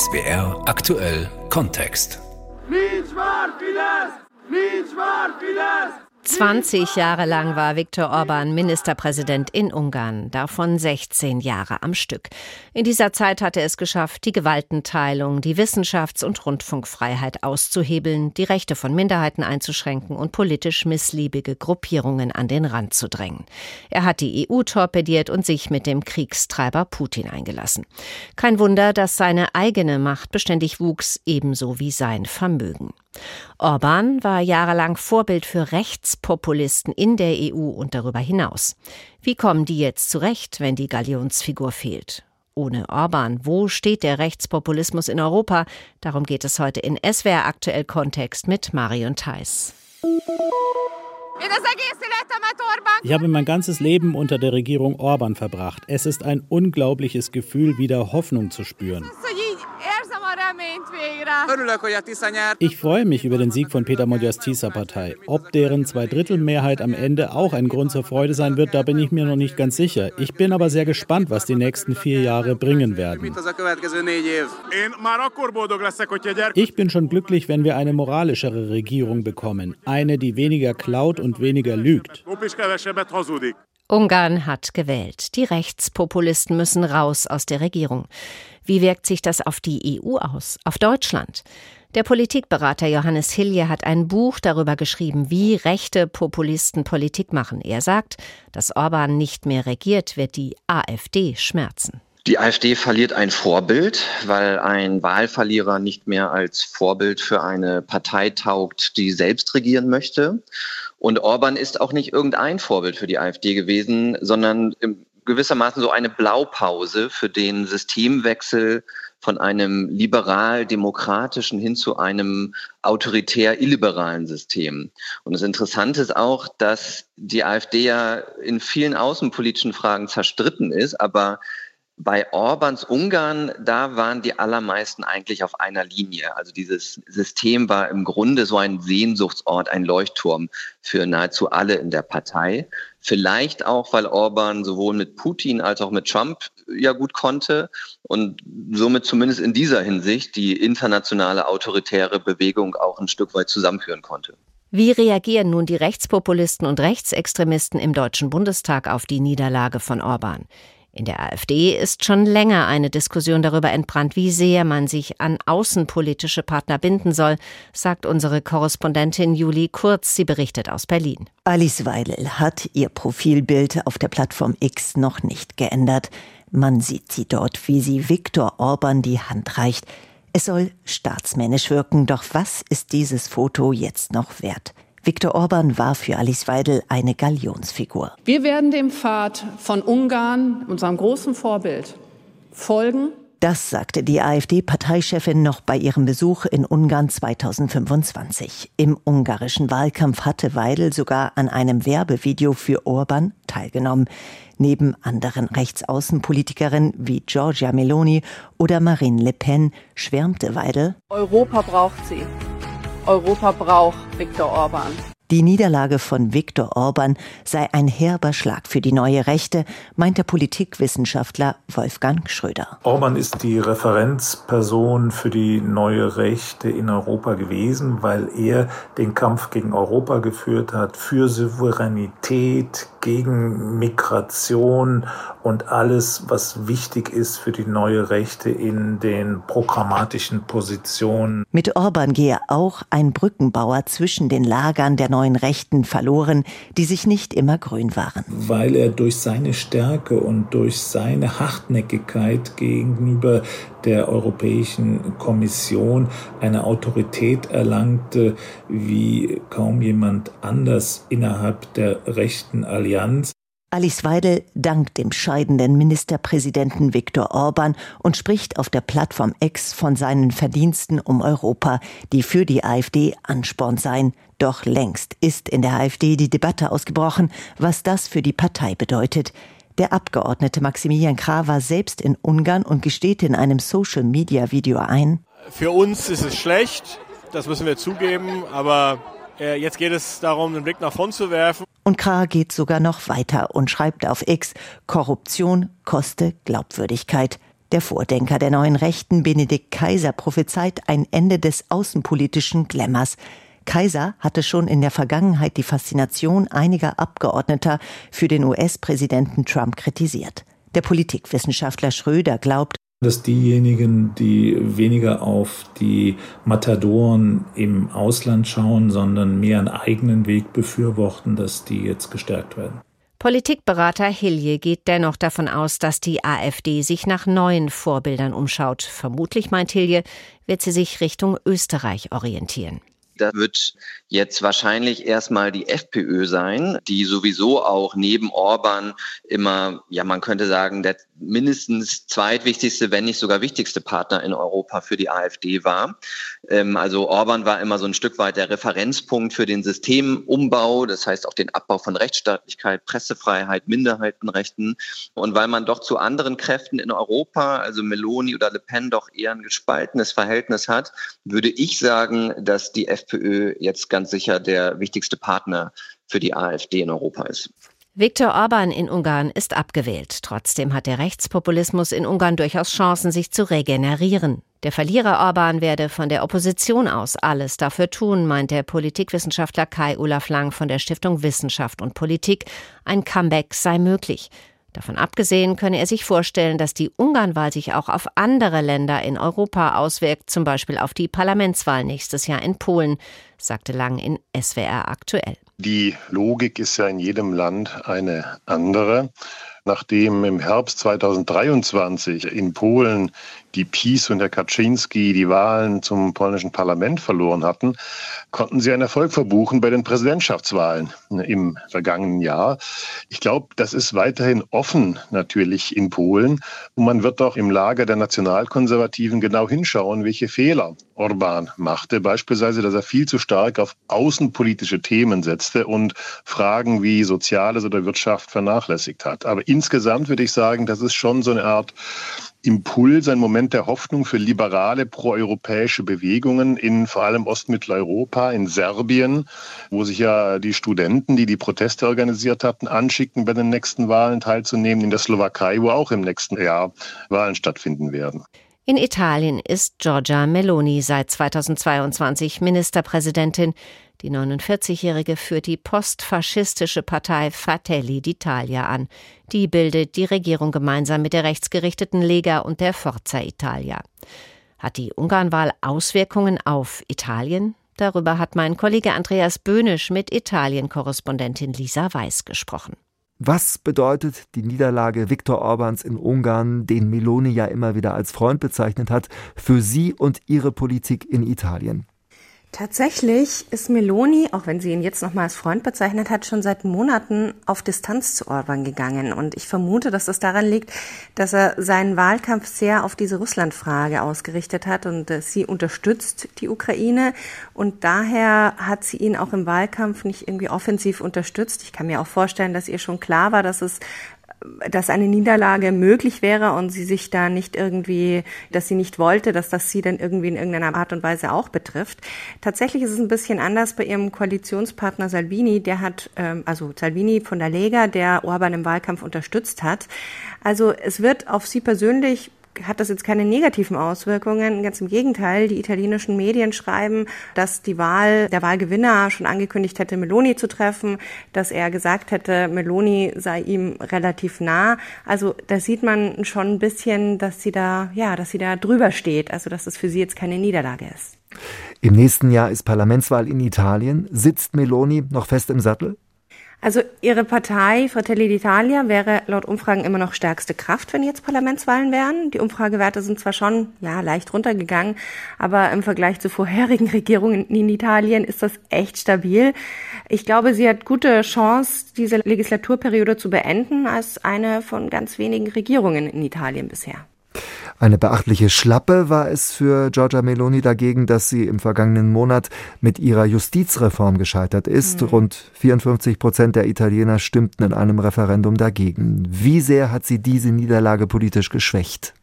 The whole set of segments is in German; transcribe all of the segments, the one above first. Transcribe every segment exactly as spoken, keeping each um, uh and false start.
S W R aktuell Kontext. zwanzig Jahre lang war Viktor Orbán Ministerpräsident in Ungarn, davon sechzehn Jahre am Stück. In dieser Zeit hat er es geschafft, die Gewaltenteilung, die Wissenschafts- und Rundfunkfreiheit auszuhebeln, die Rechte von Minderheiten einzuschränken und politisch missliebige Gruppierungen an den Rand zu drängen. Er hat die E U torpediert und sich mit dem Kriegstreiber Putin eingelassen. Kein Wunder, dass seine eigene Macht beständig wuchs, ebenso wie sein Vermögen. Orbán war jahrelang Vorbild für Rechtspopulisten in der E U und darüber hinaus. Wie kommen die jetzt zurecht, wenn die Galionsfigur fehlt? Ohne Orbán, wo steht der Rechtspopulismus in Europa? Darum geht es heute in S W R aktuell Kontext mit Marion Theis. Ich habe mein ganzes Leben unter der Regierung Orbán verbracht. Es ist ein unglaubliches Gefühl, wieder Hoffnung zu spüren. Ich freue mich über den Sieg von Péter Magyars Tisza-Partei. Ob deren Zweidrittelmehrheit am Ende auch ein Grund zur Freude sein wird, da bin ich mir noch nicht ganz sicher. Ich bin aber sehr gespannt, was die nächsten vier Jahre bringen werden. Ich bin schon glücklich, wenn wir eine moralischere Regierung bekommen. Eine, die weniger klaut und weniger lügt. Ungarn hat gewählt. Die Rechtspopulisten müssen raus aus der Regierung. Wie wirkt sich das auf die E U aus, auf Deutschland? Der Politikberater Johannes Hilje hat ein Buch darüber geschrieben, wie rechte Populisten Politik machen. Er sagt, dass Orbán nicht mehr regiert, wird die AfD schmerzen. Die AfD verliert ein Vorbild, weil ein Wahlverlierer nicht mehr als Vorbild für eine Partei taugt, die selbst regieren möchte. Und Orbán ist auch nicht irgendein Vorbild für die AfD gewesen, sondern gewissermaßen so eine Blaupause für den Systemwechsel von einem liberal-demokratischen hin zu einem autoritär-illiberalen System. Und das Interessante ist auch, dass die AfD ja in vielen außenpolitischen Fragen zerstritten ist, aber bei Orbáns Ungarn, da waren die allermeisten eigentlich auf einer Linie. Also dieses System war im Grunde so ein Sehnsuchtsort, ein Leuchtturm für nahezu alle in der Partei. Vielleicht auch, weil Orbán sowohl mit Putin als auch mit Trump ja gut konnte und somit zumindest in dieser Hinsicht die internationale autoritäre Bewegung auch ein Stück weit zusammenführen konnte. Wie reagieren nun die Rechtspopulisten und Rechtsextremisten im Deutschen Bundestag auf die Niederlage von Orbán? In der AfD ist schon länger eine Diskussion darüber entbrannt, wie sehr man sich an außenpolitische Partner binden soll, sagt unsere Korrespondentin Julie Kurz. Sie berichtet aus Berlin. Alice Weidel hat ihr Profilbild auf der Plattform X noch nicht geändert. Man sieht sie dort, wie sie Viktor Orbán die Hand reicht. Es soll staatsmännisch wirken, doch was ist dieses Foto jetzt noch wert? Viktor Orbán war für Alice Weidel eine Galionsfigur. Wir werden dem Pfad von Ungarn, unserem großen Vorbild, folgen. Das sagte die AfD-Parteichefin noch bei ihrem Besuch in Ungarn zweitausendfünfundzwanzig. Im ungarischen Wahlkampf hatte Weidel sogar an einem Werbevideo für Orbán teilgenommen. Neben anderen Rechtsaußenpolitikerinnen wie Giorgia Meloni oder Marine Le Pen schwärmte Weidel: Europa braucht sie. Europa braucht Viktor Orbán. Die Niederlage von Viktor Orbán sei ein herber Schlag für die neue Rechte, meint der Politikwissenschaftler Wolfgang Schröder. Orbán ist die Referenzperson für die neue Rechte in Europa gewesen, weil er den Kampf gegen Europa geführt hat, für Souveränität, gegen Migration und alles, was wichtig ist für die neue Rechte in den programmatischen Positionen. Mit Orbán gehe auch ein Brückenbauer zwischen den Lagern der neuen Rechten verloren, die sich nicht immer grün waren. Weil er durch seine Stärke und durch seine Hartnäckigkeit gegenüber der Europäischen Kommission eine Autorität erlangte, wie kaum jemand anders innerhalb der rechten Allianz. Alice Weidel dankt dem scheidenden Ministerpräsidenten Viktor Orbán und spricht auf der Plattform X von seinen Verdiensten um Europa, die für die AfD Ansporn seien. Doch längst ist in der AfD die Debatte ausgebrochen, was das für die Partei bedeutet. Der Abgeordnete Maximilian Krah war selbst in Ungarn und gesteht in einem Social-Media-Video ein: Für uns ist es schlecht, das müssen wir zugeben, aber äh, jetzt geht es darum, den Blick nach vorn zu werfen. Und Krah geht sogar noch weiter und schreibt auf X: Korruption koste Glaubwürdigkeit. Der Vordenker der neuen Rechten, Benedikt Kaiser, prophezeit ein Ende des außenpolitischen Glamours. Kaiser hatte schon in der Vergangenheit die Faszination einiger Abgeordneter für den U S-Präsidenten Trump kritisiert. Der Politikwissenschaftler Schröder glaubt, dass diejenigen, die weniger auf die Matadoren im Ausland schauen, sondern mehr einen eigenen Weg befürworten, dass die jetzt gestärkt werden. Politikberater Hilje geht dennoch davon aus, dass die AfD sich nach neuen Vorbildern umschaut. Vermutlich, meint Hilje, wird sie sich Richtung Österreich orientieren. Da wird jetzt wahrscheinlich erstmal die FPÖ sein, die sowieso auch neben Orban immer, ja, man könnte sagen, der mindestens zweitwichtigste, wenn nicht sogar wichtigste Partner in Europa für die AfD war. Ähm, also Orban war immer so ein Stück weit der Referenzpunkt für den Systemumbau, das heißt auch den Abbau von Rechtsstaatlichkeit, Pressefreiheit, Minderheitenrechten. Und weil man doch zu anderen Kräften in Europa, also Meloni oder Le Pen, doch eher ein gespaltenes Verhältnis hat, würde ich sagen, dass die FPÖ jetzt ganz sicher der wichtigste Partner für die AfD in Europa ist. Viktor Orban in Ungarn ist abgewählt. Trotzdem hat der Rechtspopulismus in Ungarn durchaus Chancen, sich zu regenerieren. Der Verlierer Orban werde von der Opposition aus alles dafür tun, meint der Politikwissenschaftler Kai-Olaf Lang von der Stiftung Wissenschaft und Politik. Ein Comeback sei möglich. Davon abgesehen könne er sich vorstellen, dass die Ungarnwahl sich auch auf andere Länder in Europa auswirkt, zum Beispiel auf die Parlamentswahl nächstes Jahr in Polen, sagte Lang in S W R aktuell. Die Logik ist ja in jedem Land eine andere. Nachdem im Herbst zweitausenddreiundzwanzig in Polen die PiS und der Kaczynski die Wahlen zum polnischen Parlament verloren hatten, konnten sie einen Erfolg verbuchen bei den Präsidentschaftswahlen im vergangenen Jahr. Ich glaube, das ist weiterhin offen natürlich in Polen. Und man wird auch im Lager der Nationalkonservativen genau hinschauen, welche Fehler Orban machte. Beispielsweise, dass er viel zu stark auf außenpolitische Themen setzte und Fragen wie Soziales oder Wirtschaft vernachlässigt hat. Aber insgesamt würde ich sagen, das ist schon so eine Art Impuls, ein Moment der Hoffnung für liberale, proeuropäische Bewegungen in vor allem Ostmitteleuropa, in Serbien, wo sich ja die Studenten, die die Proteste organisiert hatten, anschicken, bei den nächsten Wahlen teilzunehmen, in der Slowakei, wo auch im nächsten Jahr Wahlen stattfinden werden. In Italien ist Giorgia Meloni seit zweitausendzweiundzwanzig Ministerpräsidentin. Die neunundvierzigjährige führt die postfaschistische Partei Fratelli d'Italia an. Die bildet die Regierung gemeinsam mit der rechtsgerichteten Lega und der Forza Italia. Hat die Ungarnwahl Auswirkungen auf Italien? Darüber hat mein Kollege Andreas Böhnisch mit Italien-Korrespondentin Lisa Weiß gesprochen. Was bedeutet die Niederlage Viktor Orbans in Ungarn, den Meloni ja immer wieder als Freund bezeichnet hat, für sie und ihre Politik in Italien? Tatsächlich ist Meloni, auch wenn sie ihn jetzt nochmal als Freund bezeichnet hat, schon seit Monaten auf Distanz zu Orban gegangen. Und ich vermute, dass das daran liegt, dass er seinen Wahlkampf sehr auf diese Russlandfrage ausgerichtet hat und äh, sie unterstützt die Ukraine. Und daher hat sie ihn auch im Wahlkampf nicht irgendwie offensiv unterstützt. Ich kann mir auch vorstellen, dass ihr schon klar war, dass es dass eine Niederlage möglich wäre und sie sich da nicht irgendwie, dass sie nicht wollte, dass das sie dann irgendwie in irgendeiner Art und Weise auch betrifft. Tatsächlich ist es ein bisschen anders bei ihrem Koalitionspartner Salvini, der hat, also Salvini von der Lega, der Orban im Wahlkampf unterstützt hat. Also es wird auf sie persönlich hat das jetzt keine negativen Auswirkungen. Ganz im Gegenteil, die italienischen Medien schreiben, dass die Wahl, der Wahlgewinner schon angekündigt hätte, Meloni zu treffen, dass er gesagt hätte, Meloni sei ihm relativ nah. Also da sieht man schon ein bisschen, dass sie da, ja, dass sie da drüber steht. Also dass es für sie jetzt keine Niederlage ist. Im nächsten Jahr ist Parlamentswahl in Italien. Sitzt Meloni noch fest im Sattel? Also ihre Partei Fratelli d'Italia wäre laut Umfragen immer noch stärkste Kraft, wenn jetzt Parlamentswahlen wären. Die Umfragewerte sind zwar schon ja leicht runtergegangen, aber im Vergleich zu vorherigen Regierungen in Italien ist das echt stabil. Ich glaube, sie hat gute Chance, diese Legislaturperiode zu beenden, als eine von ganz wenigen Regierungen in Italien bisher. Eine beachtliche Schlappe war es für Giorgia Meloni dagegen, dass sie im vergangenen Monat mit ihrer Justizreform gescheitert ist. Mhm. Rund vierundfünfzig Prozent der Italiener stimmten in einem Referendum dagegen. Wie sehr hat sie diese Niederlage politisch geschwächt?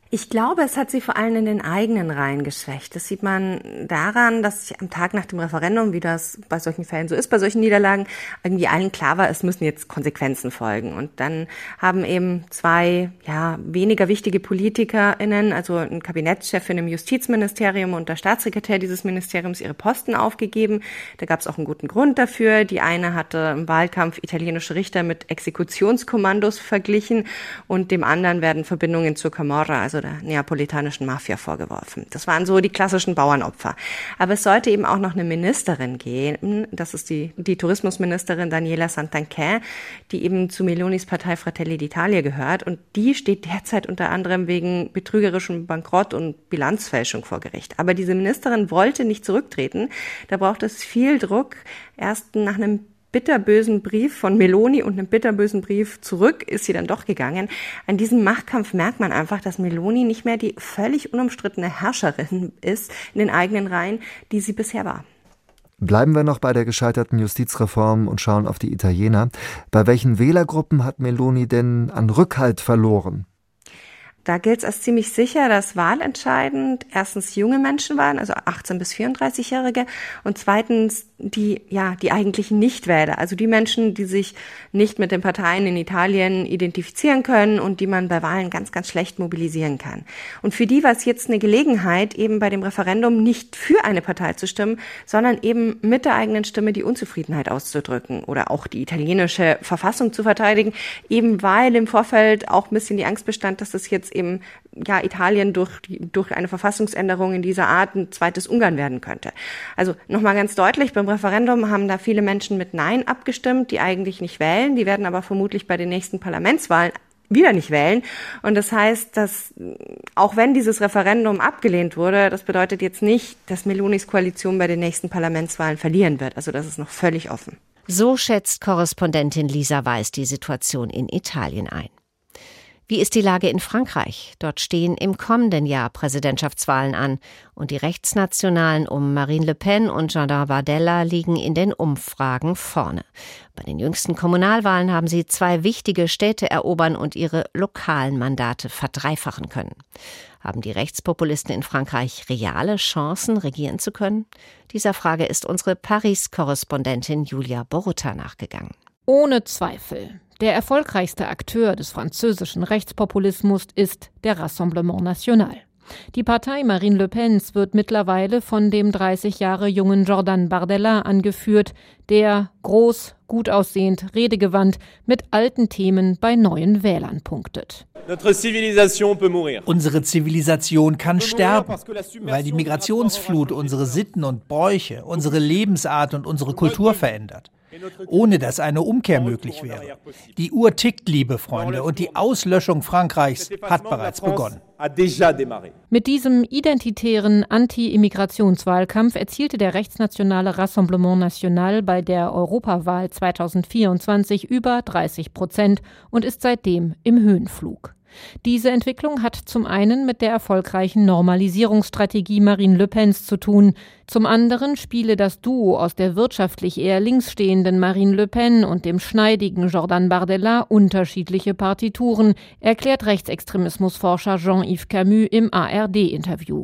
Ich glaube, es hat sie vor allem in den eigenen Reihen geschwächt. Das sieht man daran, dass sich am Tag nach dem Referendum, wie das bei solchen Fällen so ist, bei solchen Niederlagen, irgendwie allen klar war, es müssen jetzt Konsequenzen folgen. Und dann haben eben zwei, ja, weniger wichtige PolitikerInnen, also ein Kabinettschefin im Justizministerium und der Staatssekretär dieses Ministeriums, ihre Posten aufgegeben. Da gab es auch einen guten Grund dafür. Die eine hatte im Wahlkampf italienische Richter mit Exekutionskommandos verglichen und dem anderen werden Verbindungen zur Camorra, also der neapolitanischen Mafia, vorgeworfen. Das waren so die klassischen Bauernopfer. Aber es sollte eben auch noch eine Ministerin geben, das ist die, die Tourismusministerin Daniela Santanchè, die eben zu Melonis Partei Fratelli d'Italia gehört und die steht derzeit unter anderem wegen betrügerischem Bankrott und Bilanzfälschung vor Gericht. Aber diese Ministerin wollte nicht zurücktreten. Da braucht es viel Druck. Erst nach einem bitterbösen Brief von Meloni und einem bitterbösen Brief zurück ist sie dann doch gegangen. An diesem Machtkampf merkt man einfach, dass Meloni nicht mehr die völlig unumstrittene Herrscherin ist in den eigenen Reihen, die sie bisher war. Bleiben wir noch bei der gescheiterten Justizreform und schauen auf die Italiener. Bei welchen Wählergruppen hat Meloni denn an Rückhalt verloren? Da gilt es als ziemlich sicher, dass wahlentscheidend erstens junge Menschen waren, also achtzehn- bis vierunddreißigjährige, und zweitens die, ja, die eigentlichen Nichtwähler, also die Menschen, die sich nicht mit den Parteien in Italien identifizieren können und die man bei Wahlen ganz, ganz schlecht mobilisieren kann. Und für die war es jetzt eine Gelegenheit, eben bei dem Referendum nicht für eine Partei zu stimmen, sondern eben mit der eigenen Stimme die Unzufriedenheit auszudrücken oder auch die italienische Verfassung zu verteidigen, eben weil im Vorfeld auch ein bisschen die Angst bestand, dass das jetzt eben ja Italien durch durch eine Verfassungsänderung in dieser Art ein zweites Ungarn werden könnte. Also nochmal ganz deutlich, beim Referendum haben da viele Menschen mit Nein abgestimmt, die eigentlich nicht wählen, die werden aber vermutlich bei den nächsten Parlamentswahlen wieder nicht wählen. Und das heißt, dass auch wenn dieses Referendum abgelehnt wurde, das bedeutet jetzt nicht, dass Melonis Koalition bei den nächsten Parlamentswahlen verlieren wird. Also das ist noch völlig offen. So schätzt Korrespondentin Lisa Weiß die Situation in Italien ein. Wie ist die Lage in Frankreich? Dort stehen im kommenden Jahr Präsidentschaftswahlen an und die Rechtsnationalen um Marine Le Pen und Jordan Bardella liegen in den Umfragen vorne. Bei den jüngsten Kommunalwahlen haben sie zwei wichtige Städte erobern und ihre lokalen Mandate verdreifachen können. Haben die Rechtspopulisten in Frankreich reale Chancen, regieren zu können? Dieser Frage ist unsere Paris-Korrespondentin Julia Borutta nachgegangen. Ohne Zweifel. Der erfolgreichste Akteur des französischen Rechtspopulismus ist der Rassemblement National. Die Partei Marine Le Pens wird mittlerweile von dem dreißig Jahre jungen Jordan Bardella angeführt, der groß, gut aussehend, redegewandt mit alten Themen bei neuen Wählern punktet. Unsere Zivilisation kann sterben, weil die Migrationsflut unsere Sitten und Bräuche, unsere Lebensart und unsere Kultur verändert. Ohne dass eine Umkehr möglich wäre. Die Uhr tickt, liebe Freunde, und die Auslöschung Frankreichs hat bereits begonnen. Mit diesem identitären Anti-Immigrationswahlkampf erzielte der rechtsnationale Rassemblement National bei der Europawahl zweitausendvierundzwanzig über dreißig Prozent und ist seitdem im Höhenflug. Diese Entwicklung hat zum einen mit der erfolgreichen Normalisierungsstrategie Marine Le Pens zu tun. Zum anderen spiele das Duo aus der wirtschaftlich eher links stehenden Marine Le Pen und dem schneidigen Jordan Bardella unterschiedliche Partituren, erklärt Rechtsextremismusforscher Jean-Yves Camus im A R D-Interview.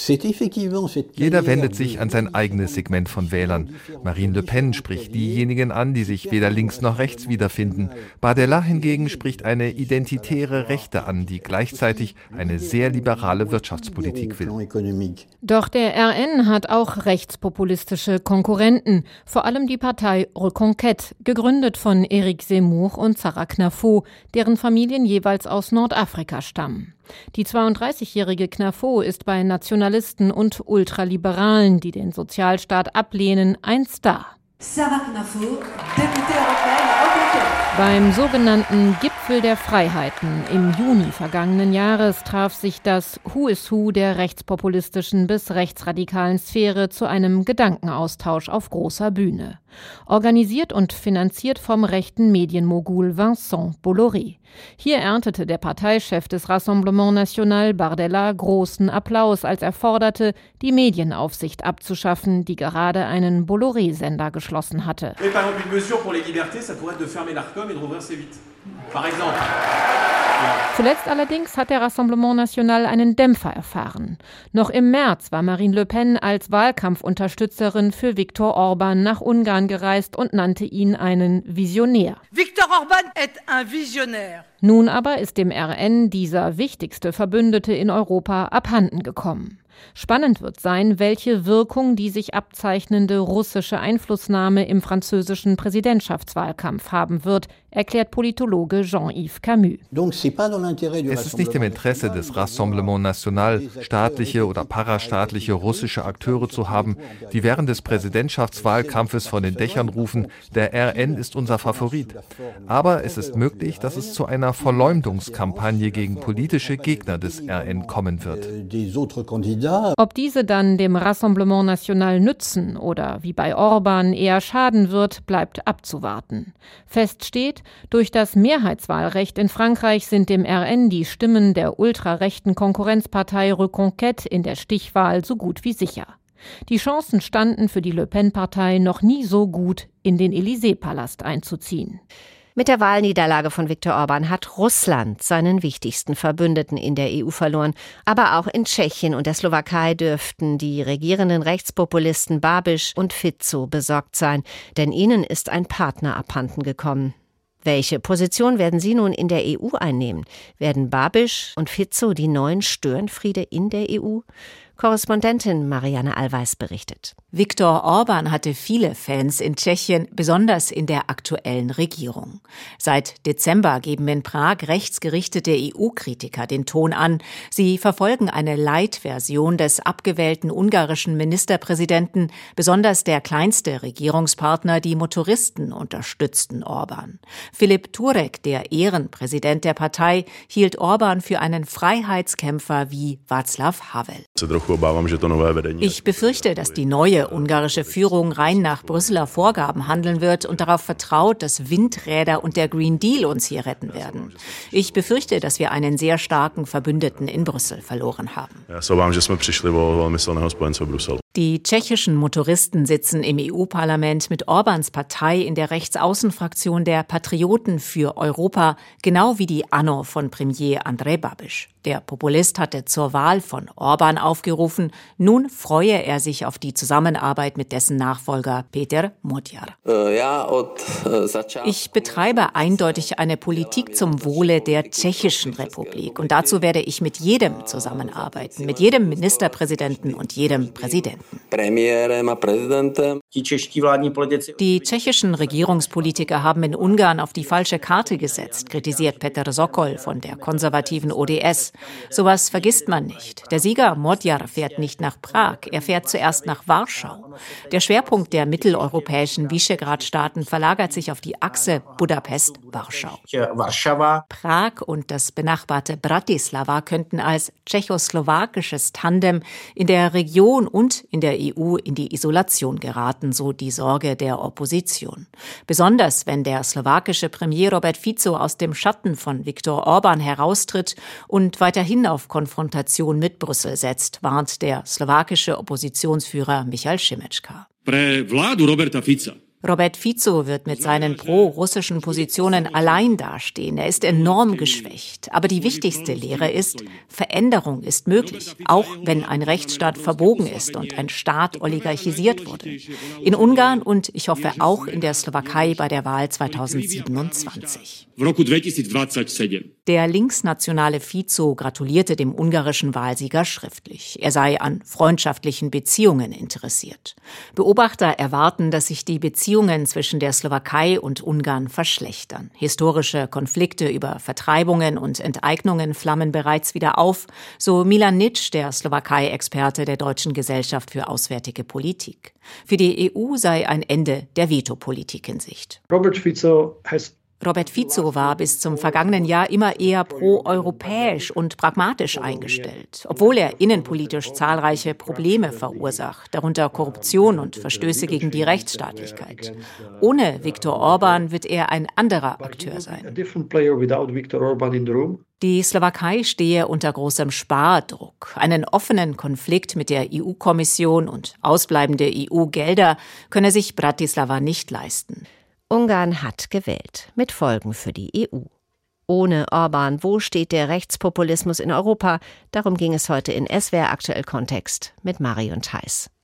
Jeder wendet sich an sein eigenes Segment von Wählern. Marine Le Pen spricht diejenigen an, die sich weder links noch rechts wiederfinden. Bardella hingegen spricht eine identitäre Rechte an, die gleichzeitig eine sehr liberale Wirtschaftspolitik will. Doch der R N hat auch rechtspopulistische Konkurrenten, vor allem die Partei Reconquête, gegründet von Éric Zemmour und Sarah Knafo, deren Familien jeweils aus Nordafrika stammen. Die zweiunddreißigjährige Knafo ist bei Nationalisten und Ultraliberalen, die den Sozialstaat ablehnen, ein Star. Sarah Knafo, Députée européenne. Beim sogenannten Gipfel der Freiheiten im Juni vergangenen Jahres traf sich das Who is Who der rechtspopulistischen bis rechtsradikalen Sphäre zu einem Gedankenaustausch auf großer Bühne. Organisiert und finanziert vom rechten Medienmogul Vincent Bolloré. Hier erntete der Parteichef des Rassemblement National Bardella großen Applaus, als er forderte, die Medienaufsicht abzuschaffen, die gerade einen Bolloré-Sender geschlossen hatte. Zuletzt allerdings hat der Rassemblement National einen Dämpfer erfahren. Noch im März war Marine Le Pen als Wahlkampfunterstützerin für Viktor Orban nach Ungarn gereist und nannte ihn einen Visionär. Viktor Orban est un visionnaire. Nun aber ist dem R N dieser wichtigste Verbündete in Europa abhanden gekommen. Spannend wird sein, welche Wirkung die sich abzeichnende russische Einflussnahme im französischen Präsidentschaftswahlkampf haben wird, erklärt Politologe Jean-Yves Camus. Es ist nicht im Interesse des Rassemblement National, staatliche oder parastaatliche russische Akteure zu haben, die während des Präsidentschaftswahlkampfes von den Dächern rufen, der R N ist unser Favorit. Aber es ist möglich, dass es zu einer Verleumdungskampagne gegen politische Gegner des R N kommen wird. Ob diese dann dem Rassemblement National nützen oder wie bei Orban eher schaden wird, bleibt abzuwarten. Fest steht, durch das Mehrheitswahlrecht in Frankreich sind dem R N die Stimmen der ultrarechten Konkurrenzpartei Reconquête in der Stichwahl so gut wie sicher. Die Chancen standen für die Le Pen-Partei noch nie so gut, in den Élysée-Palast einzuziehen. Mit der Wahlniederlage von Viktor Orban hat Russland seinen wichtigsten Verbündeten in der E U verloren. Aber auch in Tschechien und der Slowakei dürften die regierenden Rechtspopulisten Babiš und Fico besorgt sein, denn ihnen ist ein Partner abhanden gekommen. Welche Position werden sie nun in der E U einnehmen? Werden Babiš und Fico die neuen Störenfriede in der E U? Korrespondentin Marianne Allweis berichtet. Viktor Orban hatte viele Fans in Tschechien, besonders in der aktuellen Regierung. Seit Dezember geben in Prag rechtsgerichtete E U-Kritiker den Ton an. Sie verfolgen eine Light-Version des abgewählten ungarischen Ministerpräsidenten. Besonders der kleinste Regierungspartner, die Motoristen, unterstützten Orban. Filip Turek, der Ehrenpräsident der Partei, hielt Orban für einen Freiheitskämpfer wie Václav Havel. Ich befürchte, dass die neue ungarische Führung rein nach Brüsseler Vorgaben handeln wird und darauf vertraut, dass Windräder und der Green Deal uns hier retten werden. Ich befürchte, dass wir einen sehr starken Verbündeten in Brüssel verloren haben. Die tschechischen Motoristen sitzen im E U-Parlament mit Orbans Partei in der Rechtsaußenfraktion der Patrioten für Europa, genau wie die ANO von Premier Andrej Babiš. Der Populist hatte zur Wahl von Orban aufgerufen. Nun freue er sich auf die Zusammenarbeit mit dessen Nachfolger Peter Magyar. Ich betreibe eindeutig eine Politik zum Wohle der Tschechischen Republik. Und dazu werde ich mit jedem zusammenarbeiten, mit jedem Ministerpräsidenten und jedem Präsidenten. Die tschechischen Regierungspolitiker haben in Ungarn auf die falsche Karte gesetzt, kritisiert Petr Sokol von der konservativen O D S. Sowas vergisst man nicht. Der Sieger Magyar fährt nicht nach Prag, er fährt zuerst nach Warschau. Der Schwerpunkt der mitteleuropäischen Visegrad-Staaten verlagert sich auf die Achse Budapest-Warschau. Prag und das benachbarte Bratislava könnten als tschechoslowakisches Tandem in der Region und in der E U in die Isolation geraten, so die Sorge der Opposition. Besonders wenn der slowakische Premier Robert Fico aus dem Schatten von Viktor Orban heraustritt und weiterhin auf Konfrontation mit Brüssel setzt, warnt der slowakische Oppositionsführer Michal Šimečka. Robert Fico wird mit seinen pro-russischen Positionen allein dastehen. Er ist enorm geschwächt. Aber die wichtigste Lehre ist, Veränderung ist möglich, auch wenn ein Rechtsstaat verbogen ist und ein Staat oligarchisiert wurde. In Ungarn und ich hoffe auch in der Slowakei bei der Wahl zweitausendsiebenundzwanzig. Der linksnationale Fico gratulierte dem ungarischen Wahlsieger schriftlich. Er sei an freundschaftlichen Beziehungen interessiert. Beobachter erwarten, dass sich die Beziehungen zwischen der Slowakei und Ungarn verschlechtern. Historische Konflikte über Vertreibungen und Enteignungen flammen bereits wieder auf, so Milan Nitsch, der Slowakei-Experte der Deutschen Gesellschaft für Auswärtige Politik. Für die E U sei ein Ende der Vetopolitik in Sicht. Robert Fico has Robert Fico war bis zum vergangenen Jahr immer eher pro-europäisch und pragmatisch eingestellt, obwohl er innenpolitisch zahlreiche Probleme verursacht, darunter Korruption und Verstöße gegen die Rechtsstaatlichkeit. Ohne Viktor Orban wird er ein anderer Akteur sein. Die Slowakei stehe unter großem Spardruck. Einen offenen Konflikt mit der E U-Kommission und ausbleibende E U-Gelder könne sich Bratislava nicht leisten. Ungarn hat gewählt, mit Folgen für die E U. Ohne Orban, wo steht der Rechtspopulismus in Europa? Darum ging es heute in S W R Aktuell Kontext mit Marion Theis.